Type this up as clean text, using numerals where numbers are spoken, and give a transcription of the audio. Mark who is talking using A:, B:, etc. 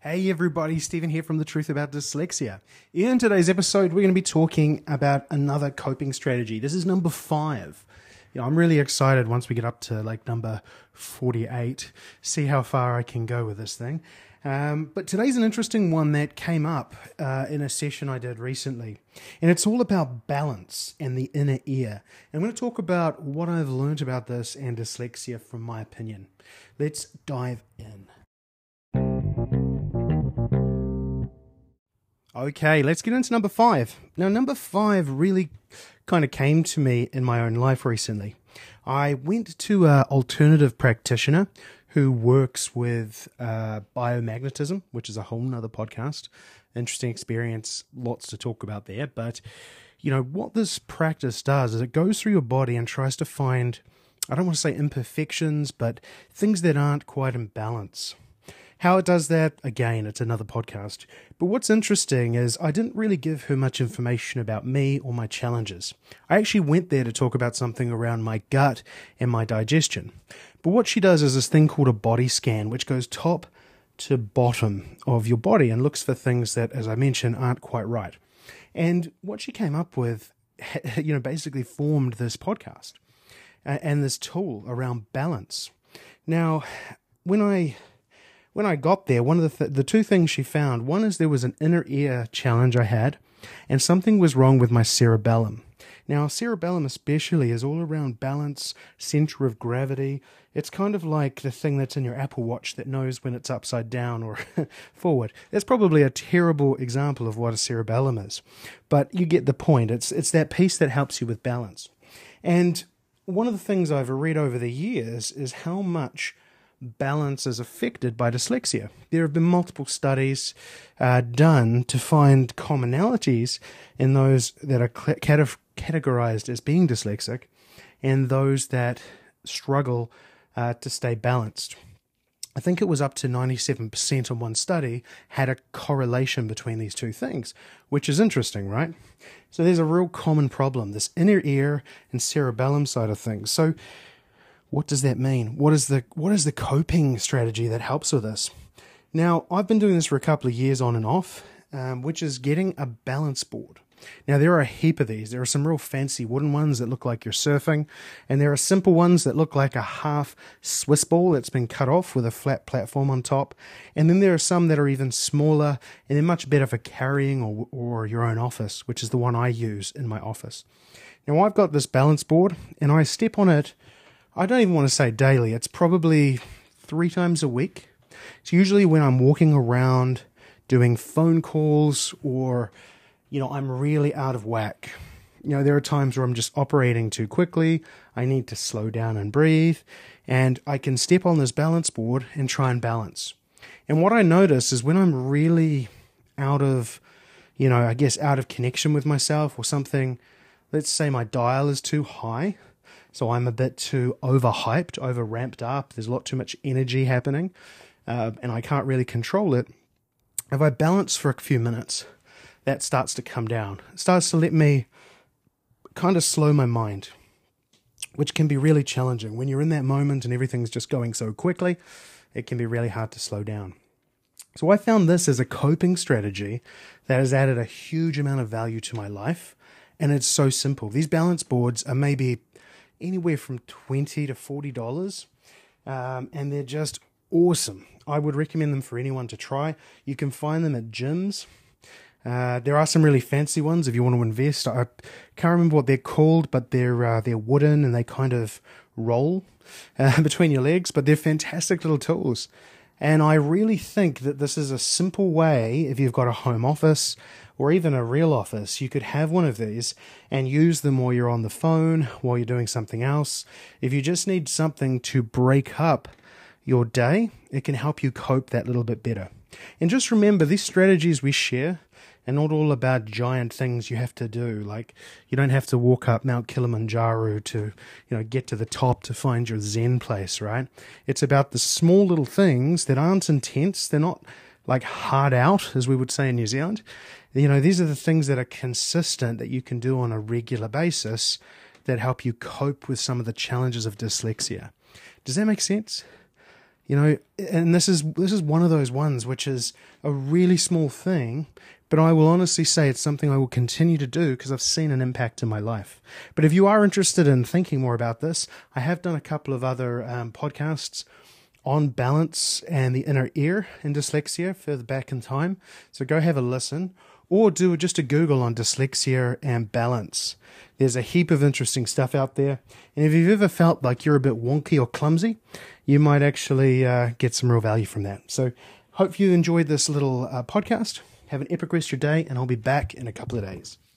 A: Hey everybody, Stephen here from The Truth About Dyslexia. In today's episode, we're going to be talking about another coping strategy. This is number 5. I'm really excited once we get up to like number 48, see how far I can go with this thing. But today's an interesting one that came up in a session I did recently. And it's all about balance and the inner ear. And I'm going to talk about what I've learned about this and dyslexia from my opinion. Let's dive in. Okay, let's get into number 5. Now, number 5 really kind of came to me in my own life recently. I went to an alternative practitioner who works with biomagnetism, which is a whole nother podcast. Interesting experience, lots to talk about there. But, what this practice does is it goes through your body and tries to find, I don't want to say imperfections, but things that aren't quite in balance. How it does that, again, it's another podcast. But what's interesting is I didn't really give her much information about me or my challenges. I actually went there to talk about something around my gut and my digestion. But what she does is this thing called a body scan, which goes top to bottom of your body and looks for things that, as I mentioned, aren't quite right. And what she came up with, basically formed this podcast and this tool around balance. Now, when I got there, one of the two things she found, one is there was an inner ear challenge I had, and something was wrong with my cerebellum. Now, cerebellum especially is all around balance, center of gravity. It's kind of like the thing that's in your Apple Watch that knows when it's upside down or forward. That's probably a terrible example of what a cerebellum is, but you get the point. It's that piece that helps you with balance. And one of the things I've read over the years is how much balance is affected by dyslexia. There have been multiple studies done to find commonalities in those that are categorized as being dyslexic and those that struggle to stay balanced. I think it was up to 97% on one study had a correlation between these two things, which is interesting, right? So there's a real common problem, this inner ear and cerebellum side of things. So what does that mean? What is the coping strategy that helps with this? Now, I've been doing this for a couple of years on and off, which is getting a balance board. Now, there are a heap of these. There are some real fancy wooden ones that look like you're surfing, and there are simple ones that look like a half Swiss ball that's been cut off with a flat platform on top. And then there are some that are even smaller, and they're much better for carrying or your own office, which is the one I use in my office. Now, I've got this balance board, and I step on it, I don't even want to say daily. It's probably 3 times a week. It's usually when I'm walking around doing phone calls or, I'm really out of whack. There are times where I'm just operating too quickly. I need to slow down and breathe. And I can step on this balance board and try and balance. And what I notice is when I'm really out of, out of connection with myself or something, let's say my dial is too high. So I'm a bit too overhyped, over-ramped up. There's a lot too much energy happening, and I can't really control it. If I balance for a few minutes, that starts to come down. It starts to let me kind of slow my mind, which can be really challenging. When you're in that moment and everything's just going so quickly, it can be really hard to slow down. So I found this as a coping strategy that has added a huge amount of value to my life, and it's so simple. These balance boards are maybe anywhere from $20 to $40, and they're just awesome. I would recommend them for anyone to try. You can find them at gyms. There are some really fancy ones if you want to invest. I can't remember what they're called, but they're wooden and they kind of roll between your legs, but they're fantastic little tools. And I really think that this is a simple way, if you've got a home office or even a real office, you could have one of these and use them while you're on the phone, while you're doing something else. If you just need something to break up your day, it can help you cope that little bit better. And just remember, these strategies we share are not all about giant things you have to do. Like, you don't have to walk up Mount Kilimanjaro to, get to the top to find your Zen place, right? It's about the small little things that aren't intense. They're not like hard out, as we would say in New Zealand. These are the things that are consistent that you can do on a regular basis that help you cope with some of the challenges of dyslexia. Does that make sense? And this is one of those ones which is a really small thing, but I will honestly say it's something I will continue to do because I've seen an impact in my life. But if you are interested in thinking more about this, I have done a couple of other podcasts on balance and the inner ear in dyslexia further back in time. So go have a listen, or do just a Google on dyslexia and balance. There's a heap of interesting stuff out there. And if you've ever felt like you're a bit wonky or clumsy, you might actually get some real value from that. So hope you enjoyed this little podcast. Have an epic rest of your day, and I'll be back in a couple of days.